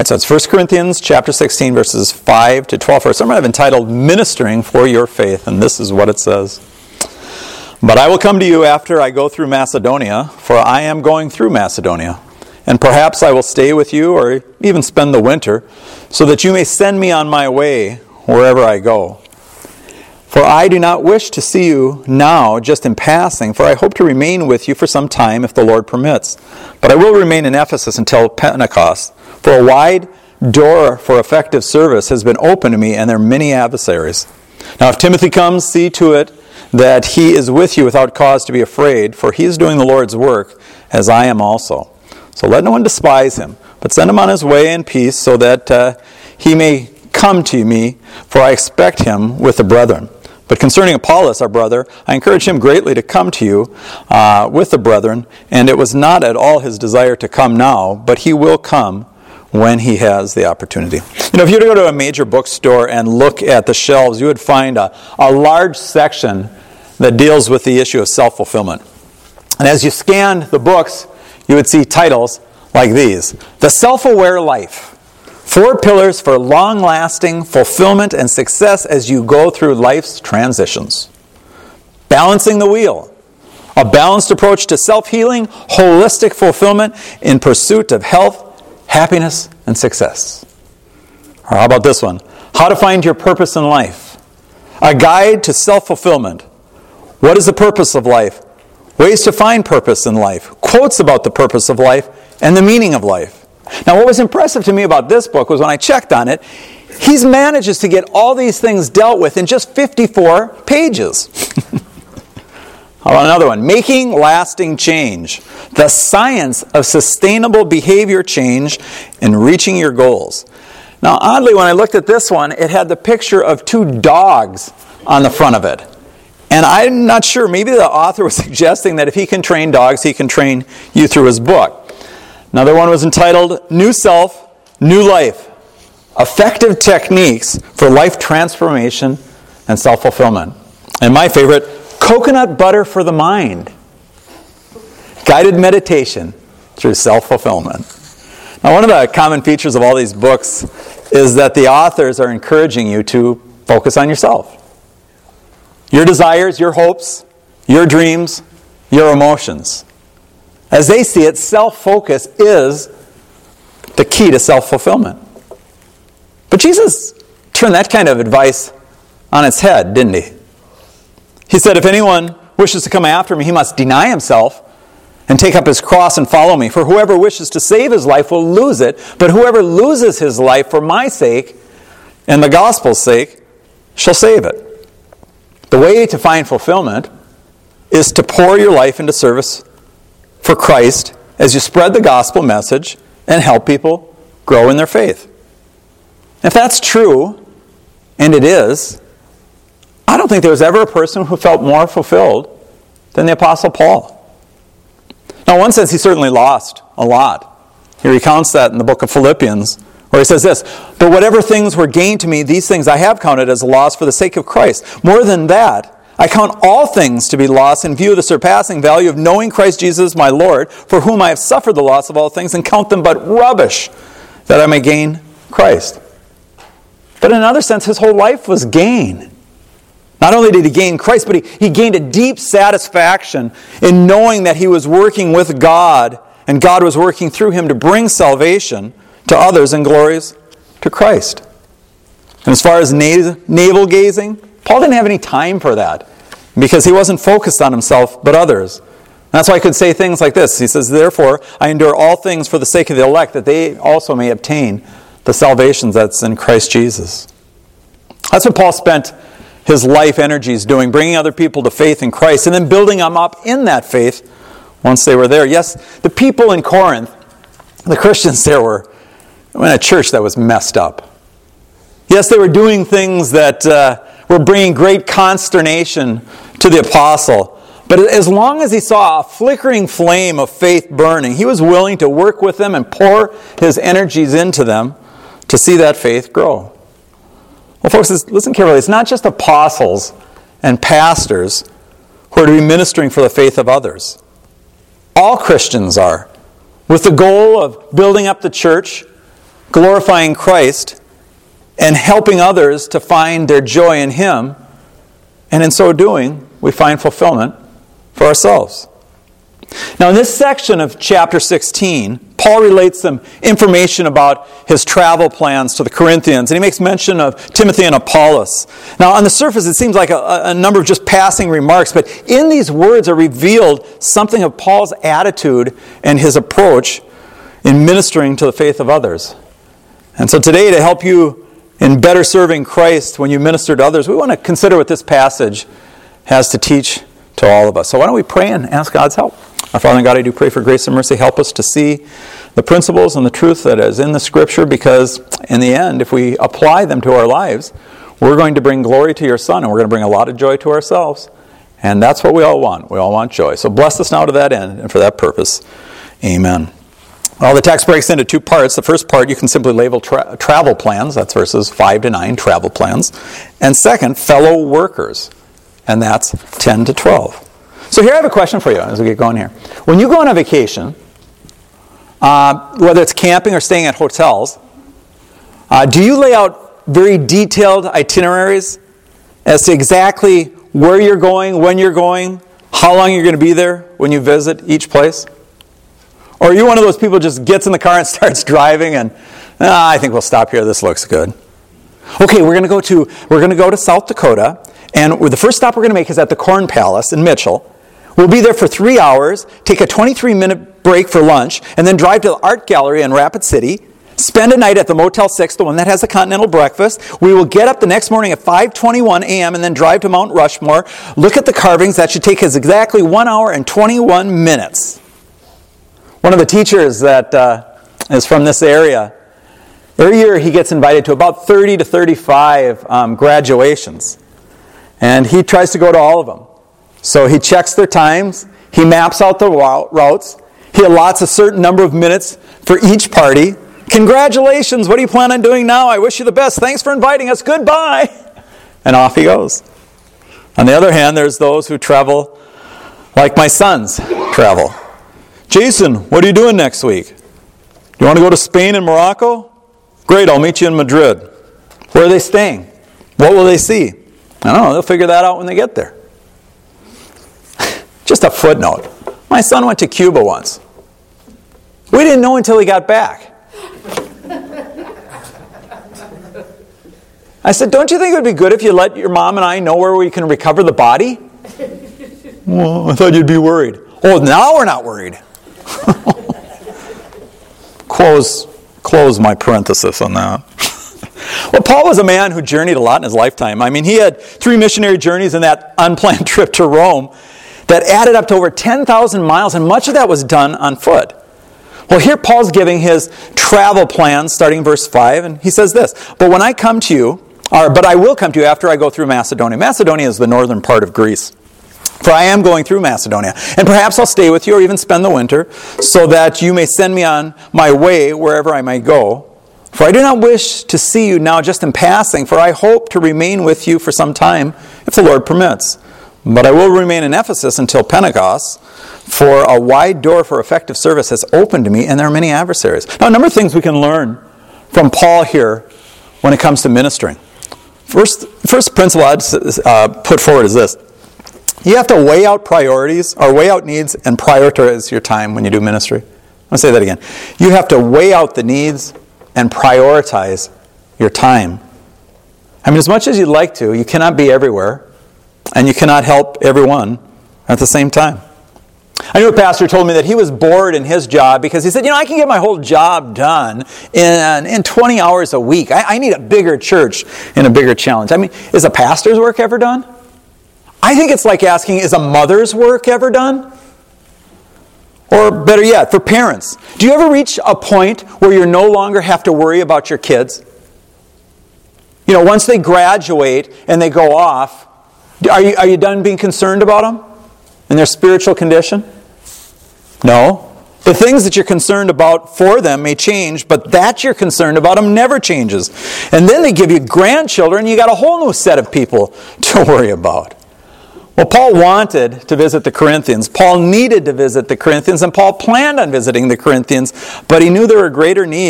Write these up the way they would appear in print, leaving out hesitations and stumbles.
Right, so it's 1 Corinthians chapter 16, verses 5 to 12. For a sermon I've entitled, Ministering for Your Faith, and this is what it says. But I will come to you after I go through Macedonia, for I am going through Macedonia. And perhaps I will stay with you or even spend the winter, so that you may send me on my way wherever I go. For I do not wish to see you now just in passing, for I hope to remain with you for some time if the Lord permits. But I will remain in Ephesus until Pentecost, for a wide door for effective service has been opened to me, and there are many adversaries. Now if Timothy comes, see to it that he is with you without cause to be afraid, for he is doing the Lord's work, as I am also. So let no one despise him, but send him on his way in peace, so that he may come to me, for I expect him with the brethren. But concerning Apollos, our brother, I encourage him greatly to come to you with the brethren, and it was not at all his desire to come now, but he will come when he has the opportunity. You know, if you were to go to a major bookstore and look at the shelves, you would find a large section that deals with the issue of self-fulfillment. And as you scanned the books, you would see titles like these: The Self-Aware Life, 4 Pillars for Long-Lasting Fulfillment and Success as You Go Through Life's Transitions. Balancing the Wheel, a balanced approach to self-healing, holistic fulfillment in pursuit of health, happiness, and success. Or how about this one? How to Find Your Purpose in Life, a guide to self-fulfillment. What is the purpose of life? Ways to find purpose in life. Quotes about the purpose of life and the meaning of life. Now, what was impressive to me about this book was when I checked on it, he manages to get all these things dealt with in just 54 pages. How about another one? Making Lasting Change. The Science of Sustainable Behavior Change in Reaching Your Goals. Now, oddly, when I looked at this one, it had the picture of 2 dogs on the front of it. And I'm not sure, maybe the author was suggesting that if he can train dogs, he can train you through his book. Another one was entitled, New Self, New Life, Effective Techniques for Life Transformation and Self-Fulfillment. And my favorite, Coconut Butter for the Mind, Guided Meditation through Self-Fulfillment. Now, one of the common features of all these books is that the authors are encouraging you to focus on yourself. Your desires, your hopes, your dreams, your emotions. As they see it, self-focus is the key to self-fulfillment. But Jesus turned that kind of advice on its head, didn't he? He said, if anyone wishes to come after me, he must deny himself and take up his cross and follow me. For whoever wishes to save his life will lose it, but whoever loses his life for my sake and the gospel's sake shall save it. The way to find fulfillment is to pour your life into service for Christ as you spread the gospel message and help people grow in their faith. If that's true, and it is, I don't think there was ever a person who felt more fulfilled than the Apostle Paul. Now, in one sense, he certainly lost a lot. He recounts that in the book of Philippians, where he says this, but whatever things were gained to me, these things I have counted as loss for the sake of Christ. More than that, I count all things to be lost in view of the surpassing value of knowing Christ Jesus my Lord, for whom I have suffered the loss of all things, and count them but rubbish, that I may gain Christ. But in another sense, his whole life was gain. Not only did he gain Christ, but he gained a deep satisfaction in knowing that he was working with God, and God was working through him to bring salvation to others and glories to Christ. And as far as navel-gazing, Paul didn't have any time for that because he wasn't focused on himself but others. And that's why I could say things like this. He says, therefore, I endure all things for the sake of the elect, that they also may obtain the salvation that's in Christ Jesus. That's what Paul spent his life energies doing, bringing other people to faith in Christ and then building them up in that faith once they were there. Yes, the people in Corinth, the Christians there were in a church that was messed up. Yes, they were doing things that were bringing great consternation to the apostle. But as long as he saw a flickering flame of faith burning, he was willing to work with them and pour his energies into them to see that faith grow. Well, folks, listen carefully. It's not just apostles and pastors who are to be ministering for the faith of others. All Christians are, with the goal of building up the church glorifying Christ and helping others to find their joy in Him. And in so doing, we find fulfillment for ourselves. Now, in this section of chapter 16, Paul relates some information about his travel plans to the Corinthians, and he makes mention of Timothy and Apollos. Now, on the surface, it seems like a number of just passing remarks, but in these words are revealed something of Paul's attitude and his approach in ministering to the faith of others. And so today, to help you in better serving Christ when you minister to others, we want to consider what this passage has to teach to all of us. So why don't we pray and ask God's help? Our Father in God, I do pray for grace and mercy. Help us to see the principles and the truth that is in the Scripture, because in the end, if we apply them to our lives, we're going to bring glory to your Son, and we're going to bring a lot of joy to ourselves. And that's what we all want. We all want joy. So bless us now to that end and for that purpose. Amen. Well, the text breaks into two parts. The first part you can simply label travel plans. That's verses 5 to 9, travel plans. And second, fellow workers. And that's 10 to 12. So here I have a question for you as we get going here. When you go on a vacation, whether it's camping or staying at hotels, do you lay out very detailed itineraries as to exactly where you're going, when you're going, how long you're going to be there when you visit each place? Or are you one of those people who just gets in the car and starts driving and, I think we'll stop here, this looks good. Okay, we're going to go to South Dakota, and the first stop we're going to make is at the Corn Palace in Mitchell. We'll be there for 3 hours, take a 23-minute break for lunch, and then drive to the Art Gallery in Rapid City, spend a night at the Motel 6, the one that has a continental breakfast. We will get up the next morning at 5:21 a.m. and then drive to Mount Rushmore, look at the carvings. That should take us exactly 1 hour and 21 minutes. One of the teachers that is from this area, every year he gets invited to about 30 to 35 graduations. And he tries to go to all of them. So he checks their times, he maps out the routes, he allots a certain number of minutes for each party. Congratulations, what do you plan on doing now? I wish you the best. Thanks for inviting us. Goodbye. And off he goes. On the other hand, there's those who travel like my sons travel. Jason, what are you doing next week? You want to go to Spain and Morocco? Great, I'll meet you in Madrid. Where are they staying? What will they see? I don't know, they'll figure that out when they get there. Just a footnote. My son went to Cuba once. We didn't know until he got back. I said, don't you think it would be good if you let your mom and I know where we can recover the body? Well, I thought you'd be worried. Oh, now we're not worried. Close my parenthesis on that. Well, Paul was a man who journeyed a lot in his lifetime. I mean, he had 3 missionary journeys in that unplanned trip to Rome that added up to over 10,000 miles, and much of that was done on foot. Well, here Paul's giving his travel plans, starting in verse 5, and he says this, but I will come to you after I go through Macedonia. Macedonia is the northern part of Greece. For I am going through Macedonia, and perhaps I'll stay with you or even spend the winter, so that you may send me on my way wherever I may go. For I do not wish to see you now just in passing, for I hope to remain with you for some time, if the Lord permits. But I will remain in Ephesus until Pentecost, for a wide door for effective service has opened to me, and there are many adversaries. Now, a number of things we can learn from Paul here when it comes to ministering. First principle I'd put forward is this. You have to weigh out priorities, or weigh out needs, and prioritize your time when you do ministry. I'll say that again. You have to weigh out the needs and prioritize your time. I mean, as much as you'd like to, you cannot be everywhere, and you cannot help everyone at the same time. I knew a pastor told me that he was bored in his job because he said, I can get my whole job done in 20 hours a week. I need a bigger church and a bigger challenge. I mean, is a pastor's work ever done? I think it's like asking, is a mother's work ever done? Or better yet, for parents, do you ever reach a point where you no longer have to worry about your kids? Once they graduate and they go off, are you done being concerned about them and their spiritual condition? No. The things that you're concerned about for them may change, but that you're concerned about them never changes. And then they give you grandchildren, and you got a whole new set of people to worry about. Well, Paul wanted to visit the Corinthians. Paul needed to visit the Corinthians, and Paul planned on visiting the Corinthians, but he knew there were greater needs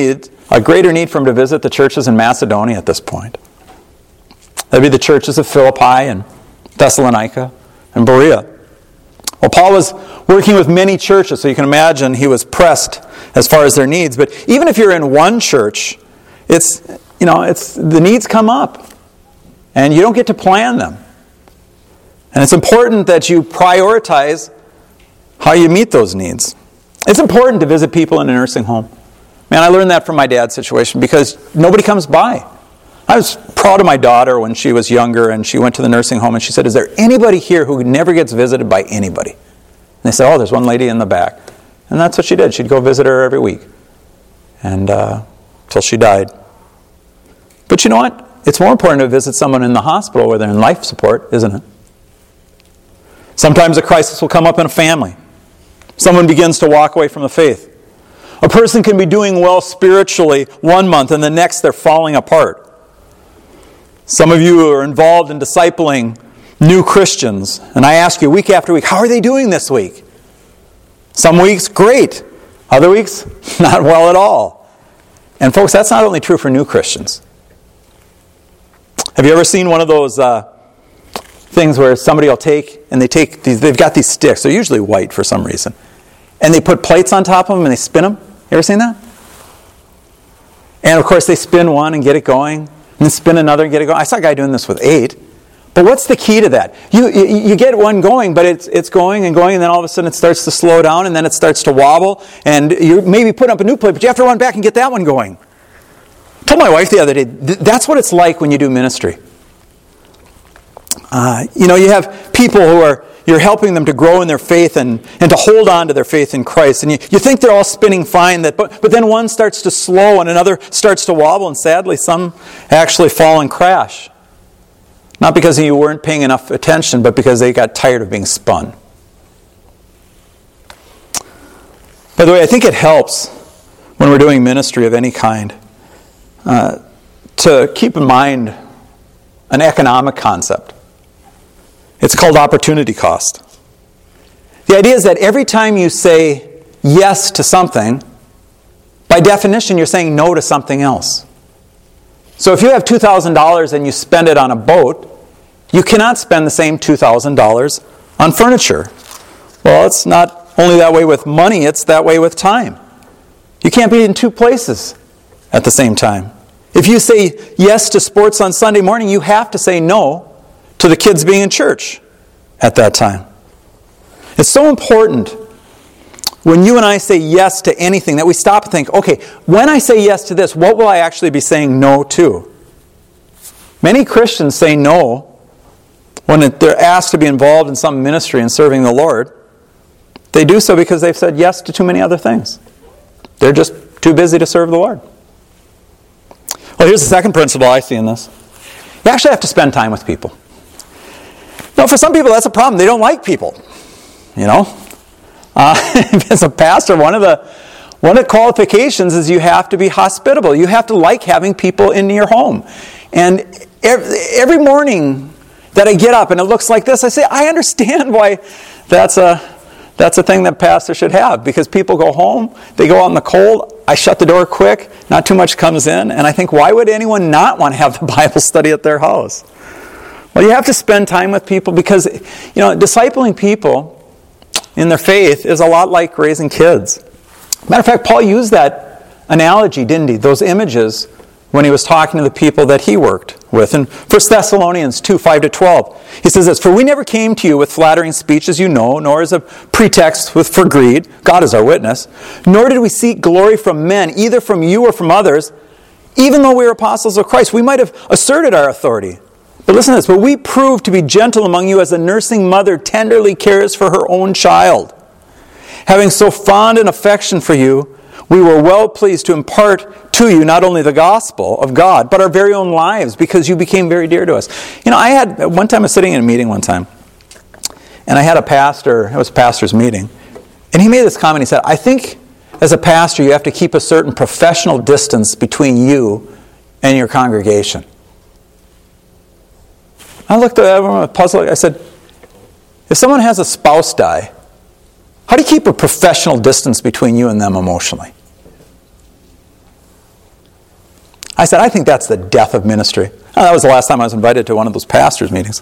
a greater need for him to visit the churches in Macedonia at this point. That'd be the churches of Philippi and Thessalonica and Berea. Well, Paul was working with many churches, so you can imagine he was pressed as far as their needs. But even if you're in one church, it's the needs come up, and you don't get to plan them. And it's important that you prioritize how you meet those needs. It's important to visit people in a nursing home. Man, I learned that from my dad's situation because nobody comes by. I was proud of my daughter when she was younger and she went to the nursing home and she said, "Is there anybody here who never gets visited by anybody?" And they said, "Oh, there's one lady in the back." And that's what she did. She'd go visit her every week. And till she died. But you know what? It's more important to visit someone in the hospital where they're in life support, isn't it? Sometimes a crisis will come up in a family. Someone begins to walk away from the faith. A person can be doing well spiritually one month and the next they're falling apart. Some of you are involved in discipling new Christians, and I ask you week after week, how are they doing this week? Some weeks, great. Other weeks, not well at all. And folks, that's not only true for new Christians. Have you ever seen one of those things where somebody will they've got these sticks, they're usually white for some reason, and they put plates on top of them and they spin them? You ever seen that? And of course they spin one and get it going, and then spin another and get it going. I saw a guy doing this with 8. But what's the key to that? You get one going, but it's going, and then all of a sudden it starts to slow down, and then it starts to wobble, and you maybe put up a new plate, but you have to run back and get that one going. I told my wife the other day, that's what it's like when you do ministry. You have people you're helping them to grow in their faith and to hold on to their faith in Christ. And you think they're all spinning fine, but then one starts to slow and another starts to wobble, and sadly some actually fall and crash. Not because you weren't paying enough attention, but because they got tired of being spun. By the way, I think it helps when we're doing ministry of any kind to keep in mind an economic concept. It's called opportunity cost. The idea is that every time you say yes to something, by definition you're saying no to something else. So if you have $2,000 and you spend it on a boat, you cannot spend the same $2,000 on furniture. Well, it's not only that way with money, it's that way with time. You can't be in two places at the same time. If you say yes to sports on Sunday morning, you have to say no to the kids being in church at that time. It's so important when you and I say yes to anything that we stop and think, okay, when I say yes to this, what will I actually be saying no to? Many Christians say no when they're asked to be involved in some ministry and serving the Lord. They do so because they've said yes to too many other things. They're just too busy to serve the Lord. Well, here's the second principle I see in this. You actually have to spend time with people. Now, for some people, that's a problem. They don't like people. As a pastor, one of the qualifications is you have to be hospitable. You have to like having people in your home. And every morning that I get up and it looks like this, I say, I understand why that's a thing that pastors should have. Because people go home, they go out in the cold, I shut the door quick, not too much comes in, and I think, why would anyone not want to have the Bible study at their house? Well, you have to spend time with people because, discipling people in their faith is a lot like raising kids. Matter of fact, Paul used that analogy, didn't he? Those images when he was talking to the people that he worked with. In 1 Thessalonians 2, 5-12, he says this, "For we never came to you with flattering speech, as you know, nor as a pretext for greed, God is our witness, nor did we seek glory from men, either from you or from others, even though we were apostles of Christ." We might have asserted our authority. But listen to this, "But we proved to be gentle among you as a nursing mother tenderly cares for her own child. Having so fond an affection for you, we were well pleased to impart to you not only the gospel of God, but our very own lives, because you became very dear to us." I was sitting in a meeting one time, and I had a pastor, it was a pastor's meeting, and he made this comment. He said, "I think as a pastor you have to keep a certain professional distance between you and your congregation." I looked at everyone puzzled. I said, if someone has a spouse die, how do you keep a professional distance between you and them emotionally? I said, I think that's the death of ministry. That was the last time I was invited to one of those pastors' meetings.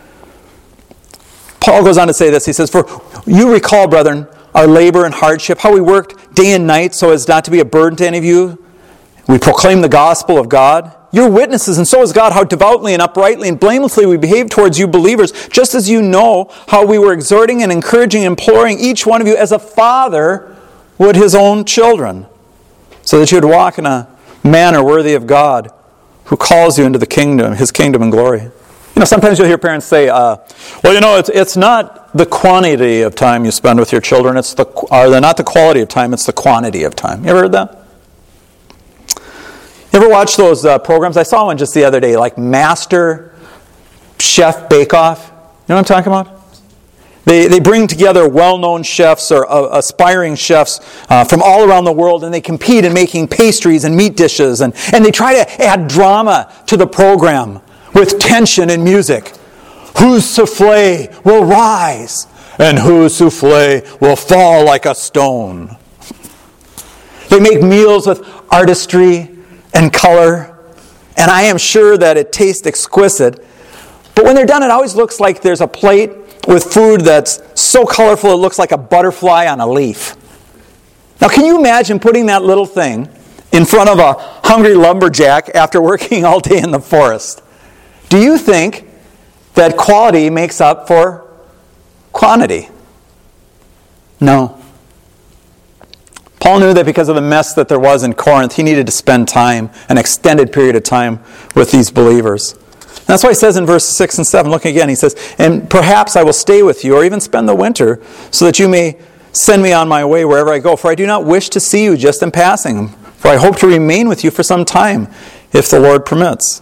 Paul goes on to say this. He says, for you recall, brethren, our labor and hardship, how we worked day and night so as not to be a burden to any of you. We proclaim the gospel of God. You're witnesses, and so is God, how devoutly and uprightly and blamelessly we behaved towards you believers, just as you know how we were exhorting and encouraging and imploring each one of you as a father would his own children, so that you would walk in a manner worthy of God, who calls you into the kingdom, his kingdom and glory. Sometimes you'll hear parents say, it's not the quantity of time you spend with your children, they're not the quality of time, it's the quantity of time. You ever heard that? You ever watch those programs? I saw one just the other day, like Master Chef Bake Off. You know what I'm talking about? They bring together well-known chefs or aspiring chefs from all around the world, and they compete in making pastries and meat dishes, and they try to add drama to the program with tension and music. Whose souffle will rise, and whose souffle will fall like a stone. They make meals with artistry and color, and I am sure that it tastes exquisite. But when they're done, it always looks like there's a plate with food that's so colorful it looks like a butterfly on a leaf. Now, can you imagine putting that little thing in front of a hungry lumberjack after working all day in the forest? Do you think that quality makes up for quantity? No. Paul knew that because of the mess that there was in Corinth, he needed to spend time, an extended period of time, with these believers. And that's why he says in verse 6 and 7, look again, he says, and perhaps I will stay with you, or even spend the winter, so that you may send me on my way wherever I go. For I do not wish to see you just in passing, for I hope to remain with you for some time, if the Lord permits.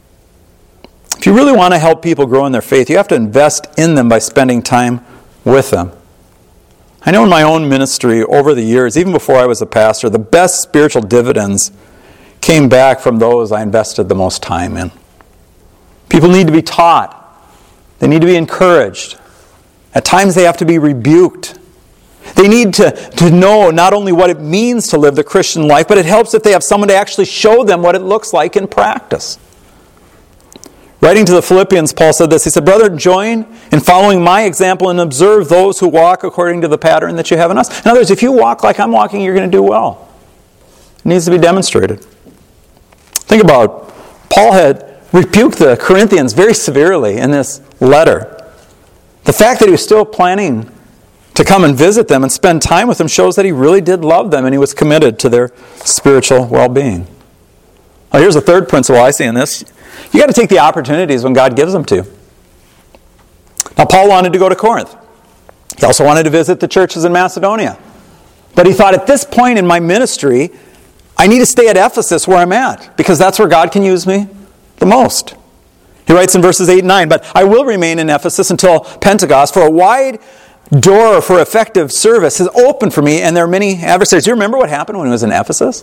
If you really want to help people grow in their faith, you have to invest in them by spending time with them. I know in my own ministry over the years, even before I was a pastor, the best spiritual dividends came back from those I invested the most time in. People need to be taught. They need to be encouraged. At times they have to be rebuked. They need to know not only what it means to live the Christian life, but it helps if they have someone to actually show them what it looks like in practice. Writing to the Philippians, Paul said this. He said, "Brethren, join in following my example and observe those who walk according to the pattern that you have in us." In other words, if you walk like I'm walking, you're going to do well. It needs to be demonstrated. Think about it. Paul had rebuked the Corinthians very severely in this letter. The fact that he was still planning to come and visit them and spend time with them shows that he really did love them and he was committed to their spiritual well-being. Now, here's the third principle I see in this. You got to take the opportunities when God gives them to you. Now, Paul wanted to go to Corinth. He also wanted to visit the churches in Macedonia. But he thought, at this point in my ministry, I need to stay at Ephesus where I'm at, because that's where God can use me the most. He writes in verses 8 and 9, "But I will remain in Ephesus until Pentecost, for a wide door for effective service has opened for me, and there are many adversaries." Do you remember what happened when he was in Ephesus?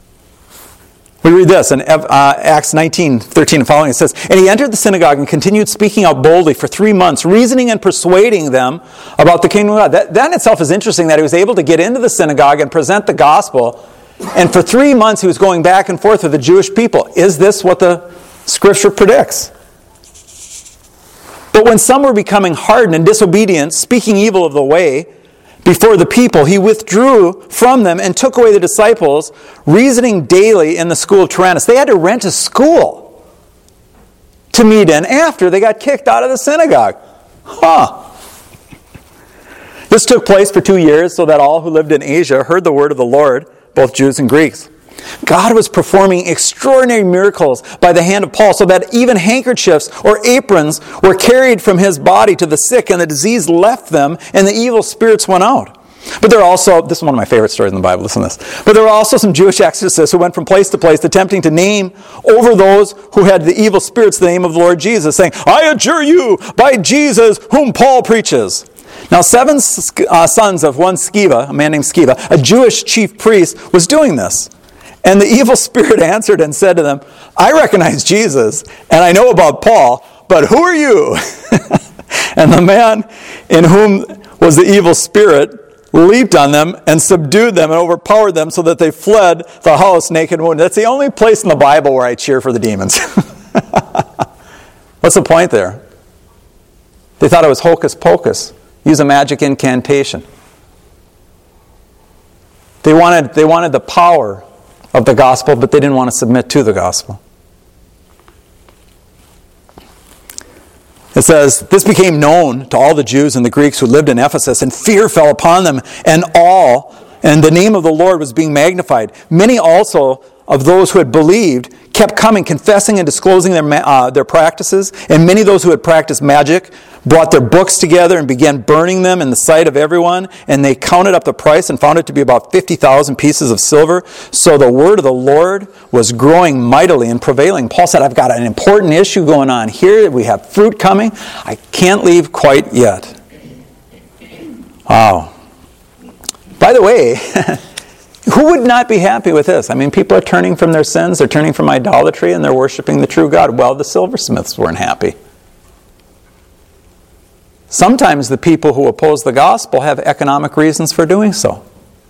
We read this in Acts 19:13 and following. It says, "And he entered the synagogue and continued speaking out boldly for 3 months, reasoning and persuading them about the kingdom of God." That in itself is interesting, that he was able to get into the synagogue and present the gospel. And for 3 months he was going back and forth with the Jewish people. Is this what the Scripture predicts? But when some were becoming hardened and disobedient, speaking evil of the way before the people, he withdrew from them and took away the disciples, reasoning daily in the school of Tyrannus. They had to rent a school to meet in after they got kicked out of the synagogue. This took place for 2 years so that all who lived in Asia heard the word of the Lord, both Jews and Greeks. God was performing extraordinary miracles by the hand of Paul, so that even handkerchiefs or aprons were carried from his body to the sick, and the disease left them, and the evil spirits went out. But there are also, this is one of my favorite stories in the Bible, listen to this. But there were also some Jewish exorcists who went from place to place, attempting to name over those who had the evil spirits the name of the Lord Jesus, saying, "I adjure you by Jesus whom Paul preaches." Now 7 sons of one Sceva, a man named Sceva, a Jewish chief priest, was doing this. And the evil spirit answered and said to them, "I recognize Jesus, and I know about Paul, but who are you?" And the man in whom was the evil spirit leaped on them and subdued them and overpowered them so that they fled the house naked and wounded. That's the only place in the Bible where I cheer for the demons. What's the point there? They thought it was hocus pocus. Use a magic incantation. They wanted the power of the gospel, but they didn't want to submit to the gospel. It says, this became known to all the Jews and the Greeks who lived in Ephesus, and fear fell upon them, and the name of the Lord was being magnified. Many also of those who had believed kept coming, confessing and disclosing their practices, and many of those who had practiced magic brought their books together and began burning them in the sight of everyone, and they counted up the price and found it to be about 50,000 pieces of silver. So the word of the Lord was growing mightily and prevailing. Paul said, I've got an important issue going on here. We have fruit coming. I can't leave quite yet. Wow. By the way, who would not be happy with this? I mean, people are turning from their sins, they're turning from idolatry, and they're worshiping the true God. Well, the silversmiths weren't happy. Sometimes the people who oppose the gospel have economic reasons for doing so.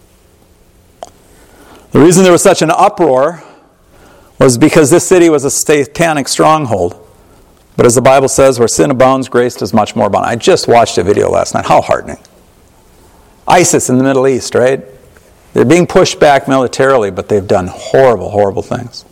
The reason there was such an uproar was because this city was a satanic stronghold. But as the Bible says, where sin abounds, grace does much more abound. I just watched a video last night. How heartening. ISIS in the Middle East, right? They're being pushed back militarily, but they've done horrible, horrible things.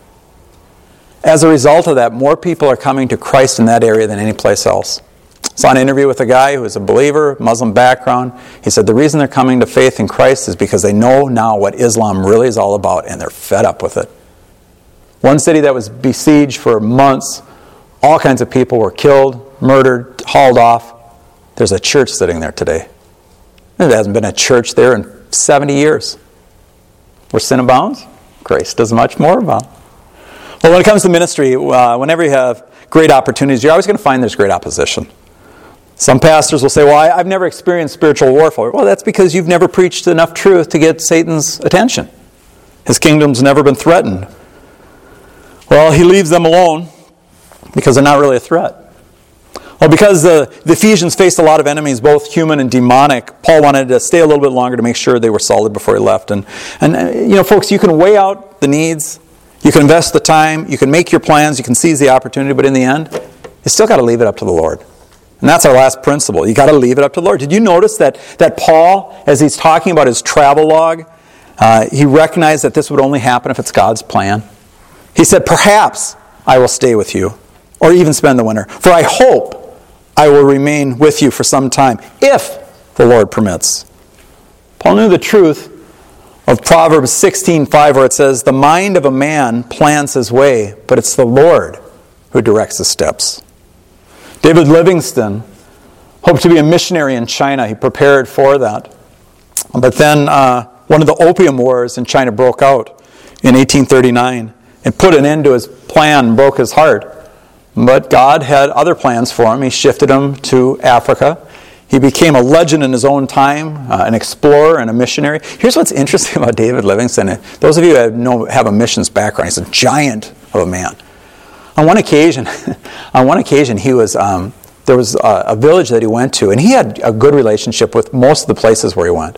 As a result of that, more people are coming to Christ in that area than any place else. I saw an interview with a guy who was a believer, Muslim background. He said the reason they're coming to faith in Christ is because they know now what Islam really is all about, and they're fed up with it. One city that was besieged for months, all kinds of people were killed, murdered, hauled off. There's a church sitting there today. There hasn't been a church there in 70 years. Where sin abounds, grace does much more abound. Well, when it comes to ministry, whenever you have great opportunities, you're always going to find there's great opposition. Some pastors will say, well, I've never experienced spiritual warfare. Well, that's because you've never preached enough truth to get Satan's attention. His kingdom's never been threatened. Well, he leaves them alone because they're not really a threat. Well, because the Ephesians faced a lot of enemies, both human and demonic, Paul wanted to stay a little bit longer to make sure they were solid before he left. And folks, you can weigh out the needs, you can invest the time, you can make your plans, you can seize the opportunity, but in the end, you still got to leave it up to the Lord. And that's our last principle. You got to leave it up to the Lord. Did you notice that Paul, as he's talking about his travel log, he recognized that this would only happen if it's God's plan? He said, perhaps I will stay with you, or even spend the winter, for I hope I will remain with you for some time, if the Lord permits. Paul knew the truth of Proverbs 16:5, where it says, the mind of a man plans his way, but it's the Lord who directs his steps. David Livingstone hoped to be a missionary in China. He prepared for that. But then one of the opium wars in China broke out in 1839 and put an end to his plan, broke his heart. But God had other plans for him. He shifted him to Africa. He became a legend in his own time, an explorer and a missionary. Here's what's interesting about David Livingstone. Those of you who have a missions background, he's a giant of a man. On one occasion, he was there was a village that he went to, and he had a good relationship with most of the places where he went.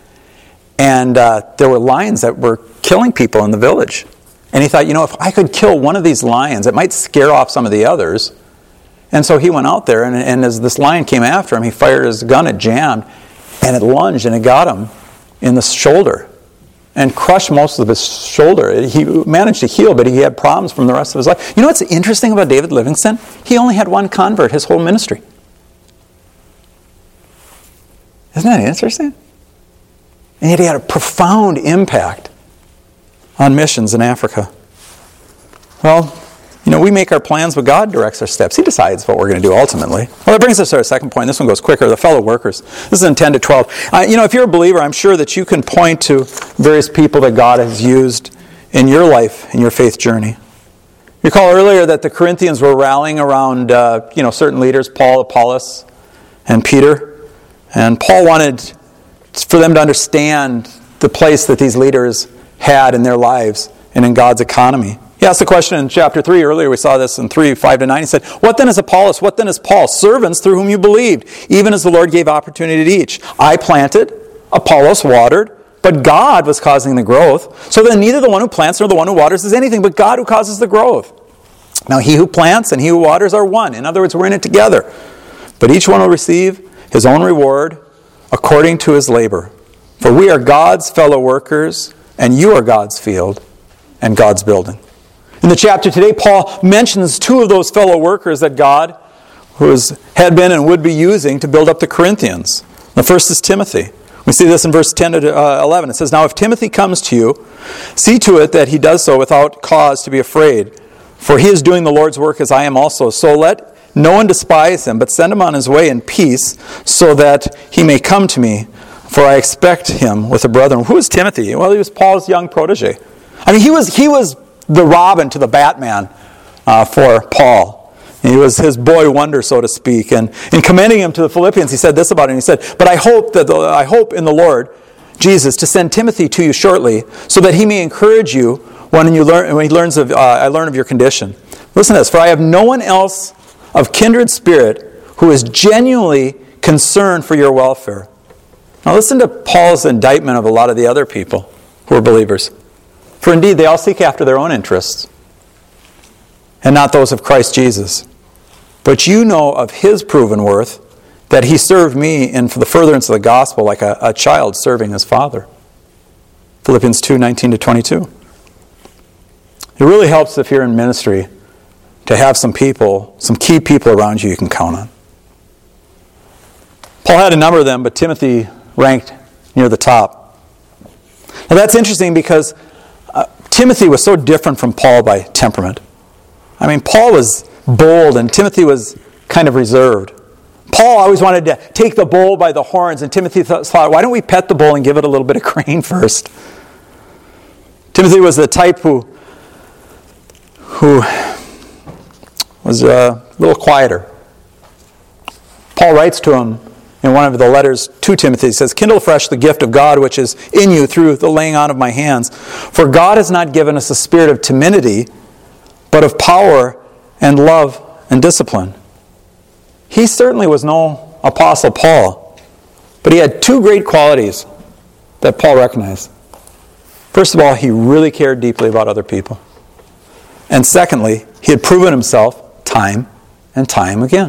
And there were lions that were killing people in the village. And he thought, if I could kill one of these lions, it might scare off some of the others. And so he went out there, and as this lion came after him, he fired his gun, it jammed, and it lunged, and it got him in the shoulder and crushed most of his shoulder. He managed to heal, but he had problems from the rest of his life. You know what's interesting about David Livingstone? He only had one convert his whole ministry. Isn't that interesting? And yet he had a profound impact on missions in Africa. Well, we make our plans, but God directs our steps. He decides what we're going to do ultimately. Well, that brings us to our second point. This one goes quicker. The fellow workers. This is in 10 to 12. If you're a believer, I'm sure that you can point to various people that God has used in your life, in your faith journey. You recall earlier that the Corinthians were rallying around, certain leaders, Paul, Apollos, and Peter. And Paul wanted for them to understand the place that these leaders had in their lives and in God's economy. He asked the question in chapter 3. Earlier we saw this in 3:5-9. He said, what then is Apollos? What then is Paul? Servants through whom you believed, even as the Lord gave opportunity to each. I planted, Apollos watered, but God was causing the growth. So then neither the one who plants nor the one who waters is anything, but God who causes the growth. Now he who plants and he who waters are one. In other words, we're in it together. But each one will receive his own reward according to his labor. For we are God's fellow workers, and you are God's field and God's building. In the chapter today, Paul mentions two of those fellow workers that God had been and would be using to build up the Corinthians. The first is Timothy. We see this in verse 10 to 11. It says, "Now if Timothy comes to you, see to it that he does so without cause to be afraid. For he is doing the Lord's work as I am also. So let no one despise him, but send him on his way in peace, so that he may come to me. For I expect him with the brethren." Who is Timothy? Well, he was Paul's young protege. I mean, he was the Robin to the Batman for Paul. He was his boy wonder, so to speak. And in commending him to the Philippians, he said this about him. He said, "But I hope in the Lord Jesus to send Timothy to you shortly, so that he may encourage you when he learns of I learn of your condition. Listen to this: for I have no one else of kindred spirit who is genuinely concerned for your welfare." Now listen to Paul's indictment of a lot of the other people who are believers. "For indeed they all seek after their own interests, and not those of Christ Jesus. But you know of his proven worth, that he served me in the furtherance of the gospel like a child serving his father." Philippians 2:19 to 22. It really helps if you're in ministry to have some key people around you can count on. Paul had a number of them, but Timothy ranked near the top. Now that's interesting because Timothy was so different from Paul by temperament. I mean, Paul was bold and Timothy was kind of reserved. Paul always wanted to take the bull by the horns, and Timothy thought, why don't we pet the bull and give it a little bit of grain first? Timothy was the type who was a little quieter. Paul writes to him in one of the letters to Timothy. He says, "Kindle afresh the gift of God which is in you through the laying on of my hands. For God has not given us a spirit of timidity, but of power and love and discipline." He certainly was no Apostle Paul, but he had two great qualities that Paul recognized. First of all, he really cared deeply about other people. And secondly, he had proven himself time and time again.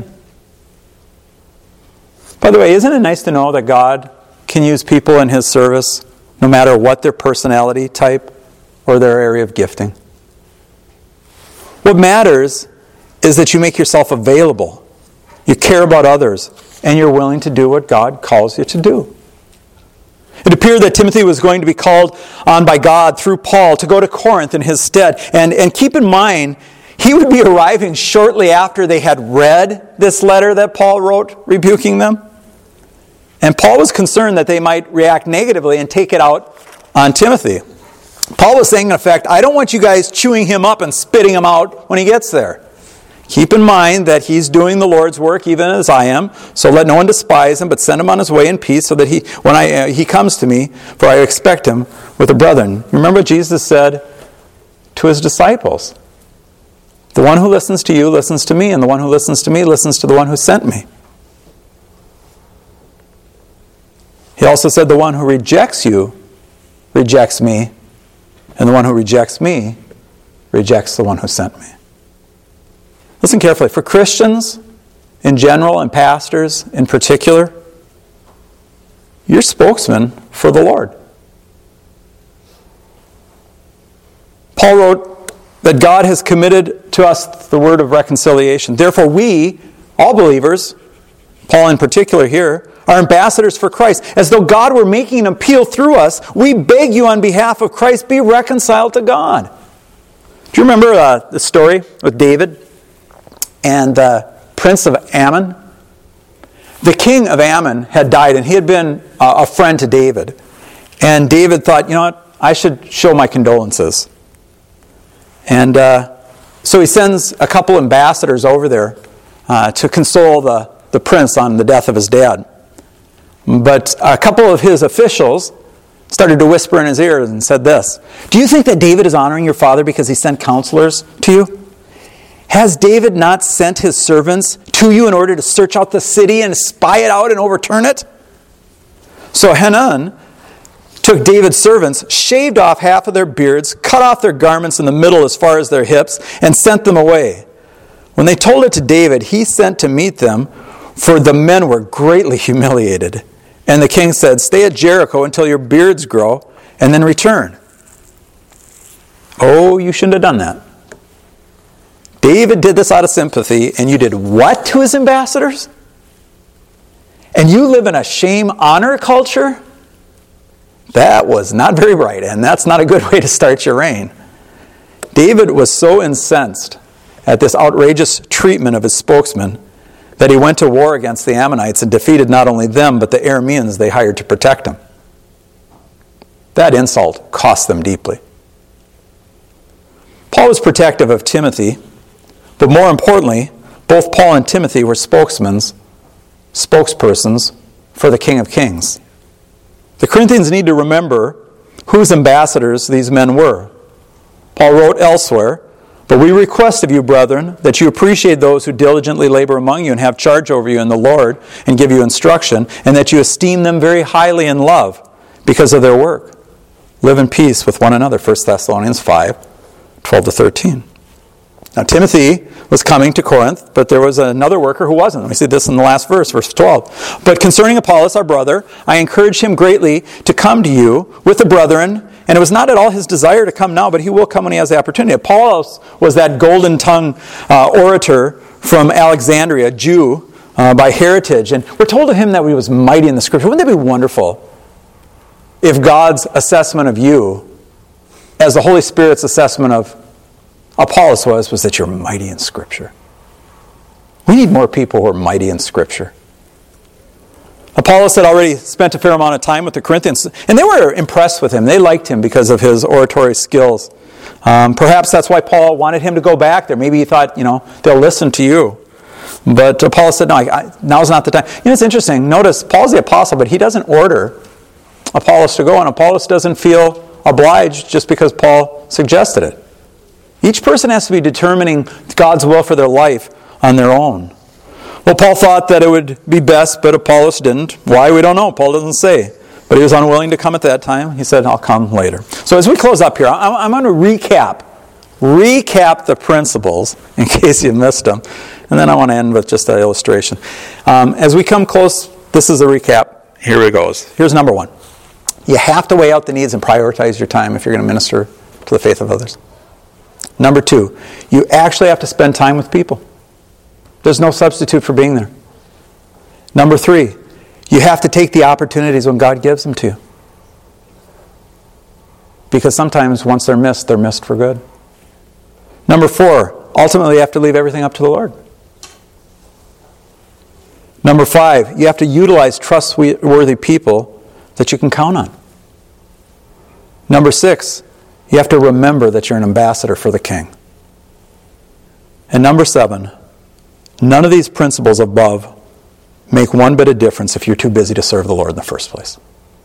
By the way, isn't it nice to know that God can use people in his service no matter what their personality type or their area of gifting? What matters is that you make yourself available, you care about others, and you're willing to do what God calls you to do. It appeared that Timothy was going to be called on by God through Paul to go to Corinth in his stead. And keep in mind, he would be arriving shortly after they had read this letter that Paul wrote rebuking them. And Paul was concerned that they might react negatively and take it out on Timothy. Paul was saying, in effect, I don't want you guys chewing him up and spitting him out when he gets there. Keep in mind that he's doing the Lord's work even as I am, so let no one despise him, but send him on his way in peace, so that when he comes to me, for I expect him with the brethren. Remember what Jesus said to his disciples: the one who listens to you listens to me, and the one who listens to me listens to the one who sent me. He also said, the one who rejects you rejects me, and the one who rejects me rejects the one who sent me. Listen carefully. For Christians in general and pastors in particular, you're spokesman for the Lord. Paul wrote that God has committed to us the word of reconciliation. Therefore we, all believers, Paul in particular here, are ambassadors for Christ. As though God were making an appeal through us, we beg you on behalf of Christ, be reconciled to God. Do you remember the story with David and the prince of Ammon? The king of Ammon had died, and he had been a friend to David. And David thought, you know what, I should show my condolences. And so he sends a couple ambassadors over there to console the prince on the death of his dad. But a couple of his officials started to whisper in his ear and said this: "Do you think that David is honoring your father because he sent counselors to you? Has David not sent his servants to you in order to search out the city and spy it out and overturn it?" So Hanun took David's servants, shaved off half of their beards, cut off their garments in the middle as far as their hips, and sent them away. When they told it to David, he sent to meet them, for the men were greatly humiliated. And the king said, "Stay at Jericho until your beards grow, and then return." Oh, you shouldn't have done that. David did this out of sympathy, and you did what to his ambassadors? And you live in a shame-honor culture? That was not very right, and that's not a good way to start your reign. David was so incensed at this outrageous treatment of his spokesman that he went to war against the Ammonites and defeated not only them, but the Arameans they hired to protect him. That insult cost them deeply. Paul was protective of Timothy, but more importantly, both Paul and Timothy were spokespersons for the King of Kings. The Corinthians need to remember whose ambassadors these men were. Paul wrote elsewhere, "But we request of you, brethren, that you appreciate those who diligently labor among you and have charge over you in the Lord and give you instruction, and that you esteem them very highly in love because of their work. Live in peace with one another." 1 Thessalonians 5:12-13. Now Timothy was coming to Corinth, but there was another worker who wasn't. We see this in the last verse, verse 12. "But concerning Apollos, our brother, I encouraged him greatly to come to you with the brethren, and it was not at all his desire to come now, but he will come when he has the opportunity." Apollos was that golden-tongued orator from Alexandria, Jew by heritage, and we're told of him that he was mighty in the Scripture. Wouldn't that be wonderful if God's assessment of you, as the Holy Spirit's assessment of Apollos was that you're mighty in Scripture? We need more people who are mighty in Scripture. Apollos had already spent a fair amount of time with the Corinthians, and they were impressed with him. They liked him because of his oratory skills. Perhaps that's why Paul wanted him to go back there. Maybe he thought, they'll listen to you. But Apollos said, no, now's not the time. It's interesting. Notice, Paul's the apostle, but he doesn't order Apollos to go, and Apollos doesn't feel obliged just because Paul suggested it. Each person has to be determining God's will for their life on their own. Well, Paul thought that it would be best, but Apollos didn't. Why? We don't know. Paul doesn't say. But he was unwilling to come at that time. He said, "I'll come later." So as we close up here, I'm going to recap the principles in case you missed them. And then I want to end with just an illustration. As we come close, this is a recap. Here it goes. Here's number one. You have to weigh out the needs and prioritize your time if you're going to minister to the faith of others. Number two, you actually have to spend time with people. There's no substitute for being there. Number three, you have to take the opportunities when God gives them to you. Because sometimes once they're missed for good. Number four, ultimately you have to leave everything up to the Lord. Number five, you have to utilize trustworthy people that you can count on. Number six, you have to remember that you're an ambassador for the King. And number seven, none of these principles above make one bit of difference if you're too busy to serve the Lord in the first place.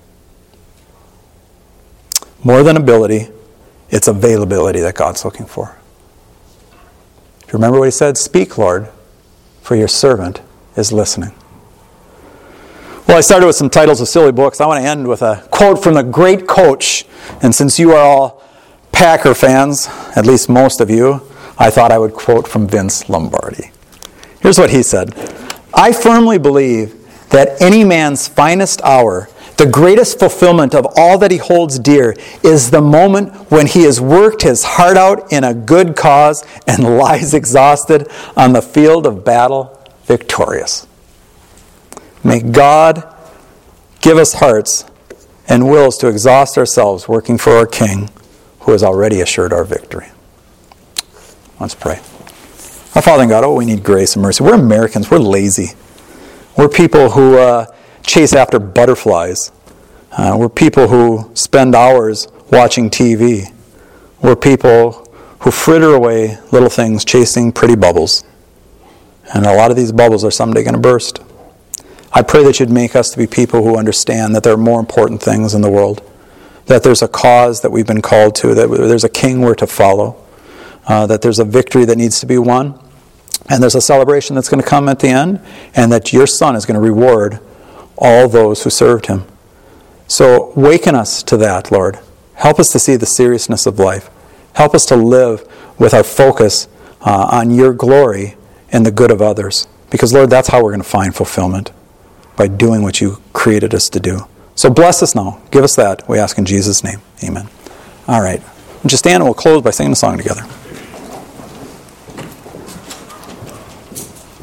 More than ability, it's availability that God's looking for. Do you remember what he said? "Speak, Lord, for your servant is listening." Well, I started with some titles of silly books. I want to end with a quote from the great coach. And since you are all Packer fans, at least most of you, I thought I would quote from Vince Lombardi. Here's what he said. "I firmly believe that any man's finest hour, the greatest fulfillment of all that he holds dear, is the moment when he has worked his heart out in a good cause and lies exhausted on the field of battle victorious." May God give us hearts and wills to exhaust ourselves working for our King, who has already assured our victory. Let's pray. Our Father in God, we need grace and mercy. We're Americans. We're lazy. We're people who chase after butterflies. We're people who spend hours watching TV. We're people who fritter away little things chasing pretty bubbles. And a lot of these bubbles are someday going to burst. I pray that you'd make us to be people who understand that there are more important things in the world, that there's a cause that we've been called to, that there's a King we're to follow, that there's a victory that needs to be won, and there's a celebration that's going to come at the end, and that your Son is going to reward all those who served him. So waken us to that, Lord. Help us to see the seriousness of life. Help us to live with our focus on your glory and the good of others. Because, Lord, that's how we're going to find fulfillment, by doing what you created us to do. So bless us now. Give us that, we ask in Jesus' name. Amen. All right. Just stand and we'll close by singing a song together.